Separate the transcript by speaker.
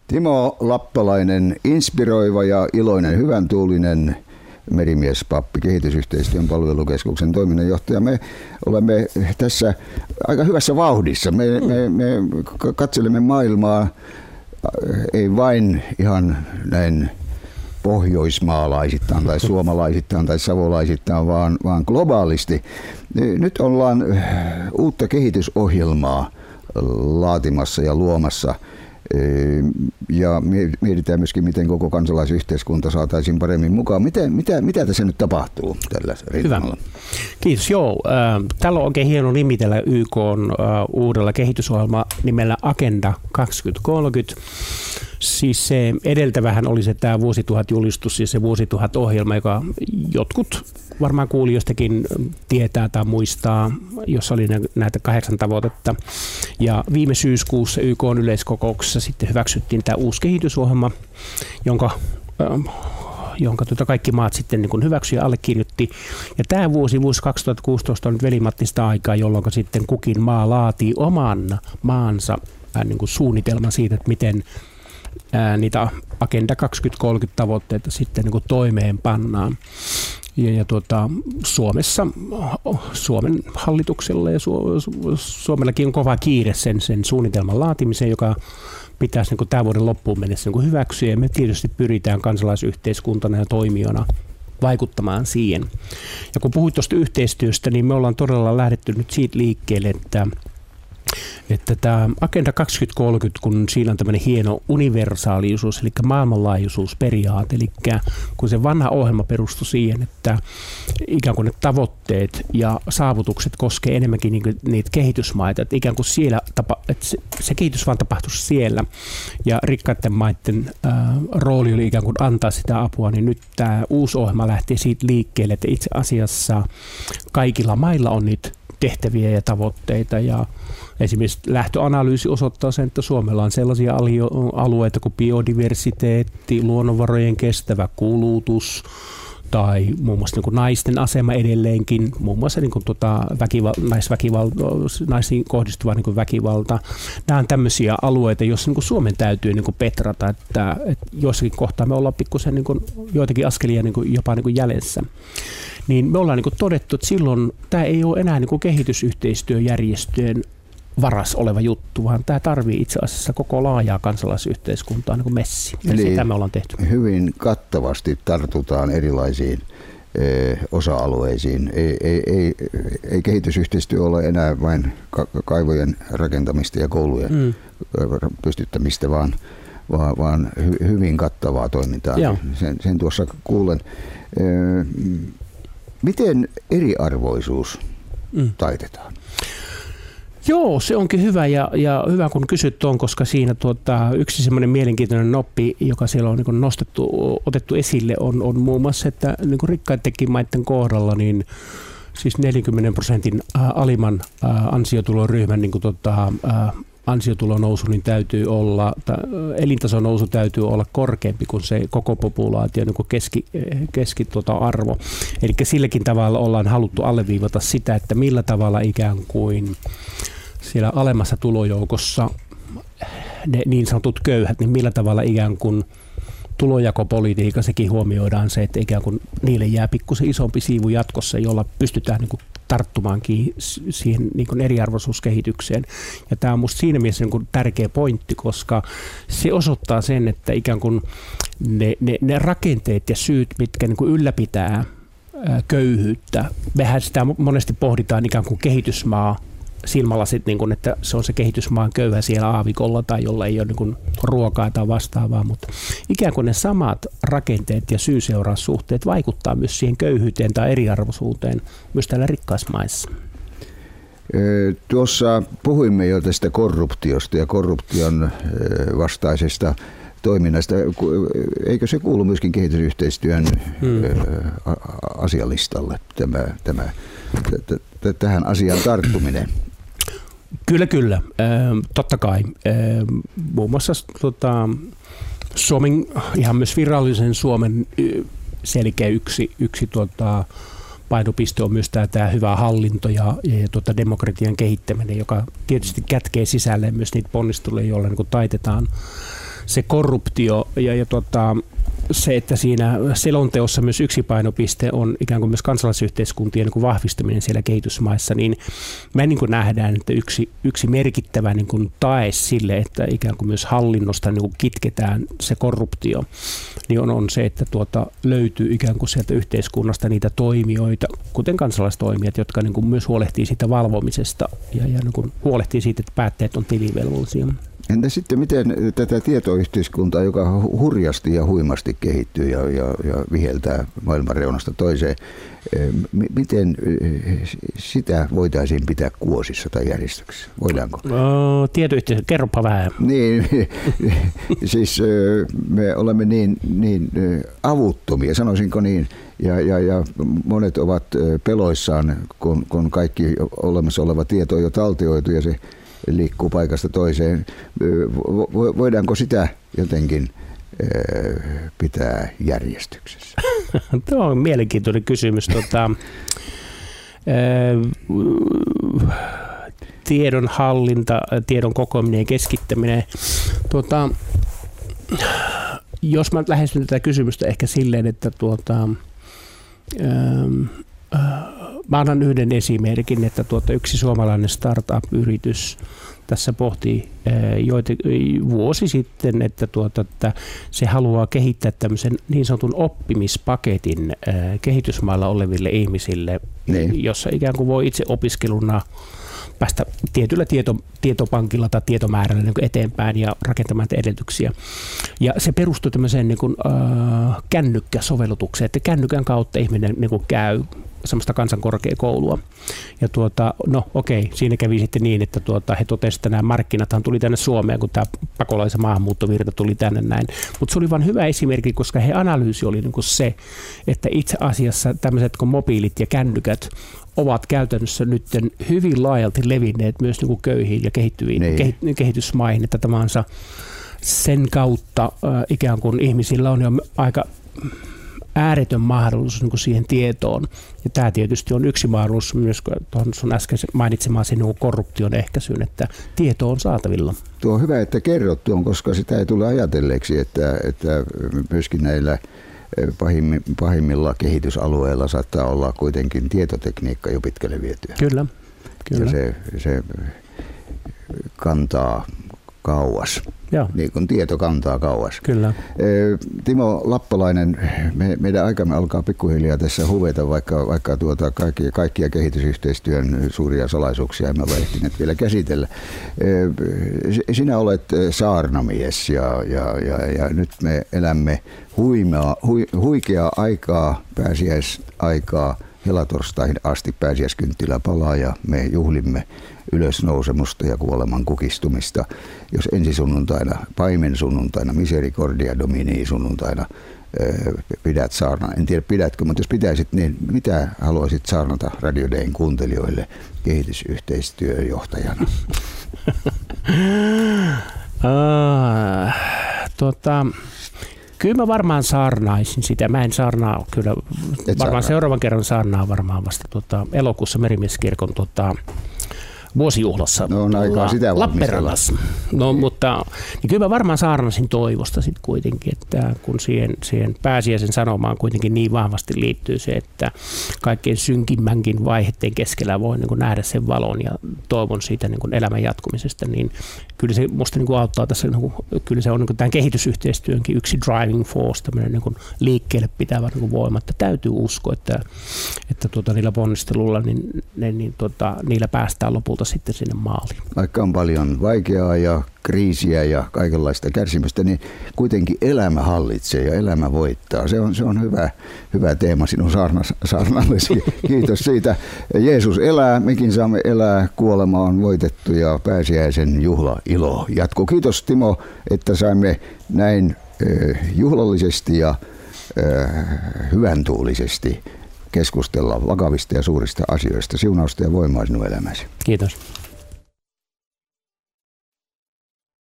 Speaker 1: Timo Lappalainen, inspiroiva ja iloinen, hyväntuulinen merimiespappi, kehitysyhteistyön palvelukeskuksen toiminnanjohtaja. Me olemme tässä aika hyvässä vauhdissa. Me katselemme maailmaa ei vain ihan näin pohjoismaalaisittain tai suomalaisittain tai savolaisittain, vaan globaalisti. Nyt ollaan uutta kehitysohjelmaa laatimassa ja luomassa. Ja mietitään myöskin, miten koko kansalaisyhteiskunta saataisiin paremmin mukaan. Mitä tässä nyt tapahtuu tällä rintamalla?
Speaker 2: Hyvä. Kiitos. Joo, tällä on oikein hieno nimi tällä YK:n uudella kehitysohjelma nimellä Agenda 2030. Siis se edeltävähän oli se tämä vuosituhatjulistus ja se vuosituhatohjelma, joka jotkut varmaan kuulijoistakin tietää tai muistaa, jossa oli näitä 8 tavoitetta. Ja viime syyskuussa YK:n yleiskokouksessa sitten hyväksyttiin tämä uusi kehitysohjelma, jonka kaikki maat sitten niin hyväksyi ja allekirjoitti. Ja tämä vuosi 2016 on nyt velimattista aikaa, jolloin sitten kukin maa laatii oman maansa niin suunnitelman siitä, että miten niitä Agenda 2030 tavoitteita sitten niin toimeenpannaan. Ja Suomen hallituksella ja Suomellakin on kova kiire sen suunnitelman laatimiseen, joka pitäisi niin tämän vuoden loppuun mennessä niin hyväksyä. Ja me tietysti pyritään kansalaisyhteiskuntana ja toimijana vaikuttamaan siihen. Ja kun puhuit tuosta yhteistyöstä, niin me ollaan todella lähdetty nyt siitä liikkeelle, että tämä Agenda 2030, kun siinä on tämmöinen hieno universaalisuus, eli maailmanlaajuisuusperiaate, eli kun se vanha ohjelma perustui siihen, että ikään kuin ne tavoitteet ja saavutukset koskee enemmänkin niitä kehitysmaita, että ikään kuin siellä että se kehitys vaan tapahtuisi siellä, ja rikkaiden maiden rooli oli ikään kuin antaa sitä apua, niin nyt tämä uusi ohjelma lähtee siitä liikkeelle, että itse asiassa kaikilla mailla on niitä tehtäviä ja tavoitteita, ja esimerkiksi lähtöanalyysi osoittaa sen, että Suomella on sellaisia alueita kuin biodiversiteetti, luonnonvarojen kestävä kulutus tai muun muassa niin naisten asema edelleenkin, muun muassa niin naisiin kohdistuva niin väkivalta. Nämä on tämmöisiä alueita, joissa niin Suomen täytyy niin petrata, että jossakin kohtaa me ollaan pikkusen niin joitakin askelia niin jopa niin jäljessä. Niin me ollaan niin todettu, että silloin tämä ei ole enää niin kehitysyhteistyöjärjestöjen varas oleva juttu, vaan tämä tarvii itse asiassa koko laajaa kansalaisyhteiskuntaa niin kuin messi. Ja sitä me ollaan tehty.
Speaker 1: Hyvin kattavasti tartutaan erilaisiin osa-alueisiin. Ei kehitysyhteistyö ole enää vain kaivojen rakentamista ja koulujen pystyttämistä, vaan hyvin kattavaa toimintaa. Sen tuossa kuulen. Miten eriarvoisuus taitetaan?
Speaker 2: Joo, se onkin hyvä ja hyvä kun kysyt tuon, koska siinä yksi semmoinen mielenkiintoinen noppi, joka siellä on niin otettu esille, on muun muassa, että niin rikkaidenkin maiden kohdalla niin siis 40% alimman ansiotuloryhmän niin ansiotulon nousu niin täytyy olla, elintason nousu täytyy olla korkeampi kuin se koko populaatio niin keskiarvo. Eli silläkin tavalla ollaan haluttu alleviivata sitä, että millä tavalla ikään kuin siellä alemmassa tulojoukossa ne niin sanotut köyhät, niin millä tavalla ikään kuin tulonjakopolitiikassakin huomioidaan se, että ikään kuin niille jää pikkusen isompi siivu jatkossa, jolla pystytään niin kuin tarttumaankin siihen niin kuin eriarvoisuuskehitykseen. Ja tämä on minusta siinä mielessä niin kuin tärkeä pointti, koska se osoittaa sen, että ikään kuin ne rakenteet ja syyt, mitkä niin kuin ylläpitää köyhyyttä, mehän sitä monesti pohditaan ikään kuin kehitysmaa silmälasit, niin kuin, että se on se kehitysmaan köyhä siellä aavikolla tai jolla ei ole niin kuin ruokaa tai vastaavaa, mutta ikään kuin ne samat rakenteet ja syy-seuraussuhteet vaikuttaa myös siihen köyhyyteen tai eriarvoisuuteen myös täällä rikkaissa maissa.
Speaker 1: Tuossa puhuimme jo tästä korruptiosta ja korruption vastaisesta toiminnasta. Eikö se kuulu myöskin kehitysyhteistyön asialistalle, tähän asiaan tarttuminen?
Speaker 2: Kyllä. Totta kai. Muun muassa Suomen, ihan myös virallisen Suomen selkeä yksi painopiste on myös tämä hyvä hallinto ja demokratian kehittäminen, joka tietysti kätkee sisälleen myös niitä ponnisteluja, joilla niin taitetaan se korruptio ja se, että siinä selonteossa myös yksi painopiste on ikään kuin myös kansalaisyhteiskuntien niin kuin vahvistaminen siellä kehitysmaissa, niin me niin kuin nähdään, että yksi merkittävä niin kuin tae sille, että ikään kuin myös hallinnosta niin kuin kitketään se korruptio, niin on se, että löytyy ikään kuin sieltä yhteiskunnasta niitä toimijoita, kuten kansalaistoimijat, jotka niin kuin myös huolehtii siitä valvomisesta ja niin kuin huolehtii siitä, että päättäjät on tilivelvollisia.
Speaker 1: Entä sitten miten tätä tietoyhteiskuntaa, joka hurjasti ja huimasti kehittyy ja viheltää maailman reunasta toiseen, miten sitä voitaisiin pitää kuosissa tai järjestyksessä? Voidaanko?
Speaker 2: Tietoyhteiskunta, kerropa vähän.
Speaker 1: Niin, siis me olemme niin avuttomia, sanoisinko niin, ja monet ovat peloissaan, kun kaikki olemassa oleva tieto on jo taltioitu ja se liikkuu paikasta toiseen. Voidaanko sitä jotenkin pitää järjestyksessä?
Speaker 2: Tuo on mielenkiintoinen kysymys. Tiedon hallinta, tiedon kokoaminen ja keskittäminen. Jos mä lähestyn tätä kysymystä ehkä silleen, että mä annan yhden esimerkin, että yksi suomalainen startup-yritys tässä pohti vuosi sitten, että se haluaa kehittää tämmöisen niin sanotun oppimispaketin kehitysmailla oleville ihmisille, jossa ikään kuin voi itse opiskeluna päästä tietyllä tietopankilla tai tietomäärällä niin eteenpäin ja rakentamaan edellytyksiä. Ja se perustuu tämmöiseen niin kännykkäsovellutukseen, että kännykän kautta ihminen niin käy semmoista kansankorkeakoulua. Ja siinä kävi sitten niin, että he totesivat, että nämä markkinathan tuli tänne Suomeen, kun tämä pakolaisen maahanmuuttovirta tuli tänne näin. Mutta se oli vain hyvä esimerkki, koska he analyysi oli niin kuin se, että itse asiassa tämmöiset kuin mobiilit ja kännykät ovat käytännössä nyt hyvin laajalti levinneet myös niin kuin köyhiin ja kehittyviin kehitysmaihin, että tämä on sen kautta ikään kuin ihmisillä on jo aika ääretön mahdollisuus niin kuin siihen tietoon. Ja tämä tietysti on yksi mahdollisuus myös tuohon sun äsken mainitsemasi niin korruption ehkäisyyn, että tieto on saatavilla.
Speaker 1: Tuo on hyvä, että kerrot tuon, koska sitä ei tule ajatelleeksi, että myöskin näillä pahimmilla kehitysalueilla saattaa olla kuitenkin tietotekniikka jo pitkälle vietyä.
Speaker 2: Kyllä.
Speaker 1: Ja se kantaa kauas. Joo. Niin kuin tieto kantaa kauas.
Speaker 2: Kyllä.
Speaker 1: Timo Lappalainen, meidän aikamme alkaa pikkuhiljaa tässä huveta, vaikka kaikkia kehitysyhteistyön suuria salaisuuksia emme ole ehtineet vielä käsitellä. Sinä olet saarnamies ja nyt me elämme huikeaa aikaa, pääsiäisaikaa. Helatorstain asti pääsiäiskynttilä palaa ja me juhlimme ylösnousemusta ja kuoleman kukistumista. Jos ensi sunnuntaina, paimen sunnuntaina, misericordia domini sunnuntaina pidät saarna. En tiedä pidätkö, mutta jos pitäisit, niin mitä haluaisit saarnata Radio Dayn kuuntelijoille kehitysyhteistyöjohtajana? Kyllä mä varmaan saarnaisin sitä. Mä en saarnaa kyllä. Varmaan seuraavan kerran saarnaa varmaan vasta elokuussa Merimieskirkon vuosijuhlassa Lappeenrannassa. Mutta niin kyllä mä varmaan saarnasin toivosta sitten kuitenkin, että kun siihen pääsiäisen sanomaan kuitenkin niin vahvasti liittyy se, että kaikkein synkimmänkin vaiheiden keskellä voi niin kuin nähdä sen valon ja toivon siitä niin kuin elämän jatkumisesta, niin kyllä se musta niin kuin auttaa tässä, niin kuin, kyllä se on niin kuin tämän kehitysyhteistyönkin yksi driving force, tämmöinen niin kuin liikkeelle pitävä niin kuin voima, että täytyy uskoa, että niillä ponnistelulla niillä päästään lopulta sitten sinne maaliin. Vaikka on paljon vaikeaa ja kriisiä ja kaikenlaista kärsimystä, niin kuitenkin elämä hallitsee ja elämä voittaa. Se on hyvä teema sinun saarnallesi. Kiitos siitä. Jeesus elää, mekin saamme elää, kuolema on voitettu ja pääsiäisen juhla ilo jatkuu. Kiitos Timo, että saimme näin juhlallisesti ja hyväntuulisesti keskustella vakavista ja suurista asioista. Siunausta ja voimaa sinun elämäsi.
Speaker 2: Kiitos.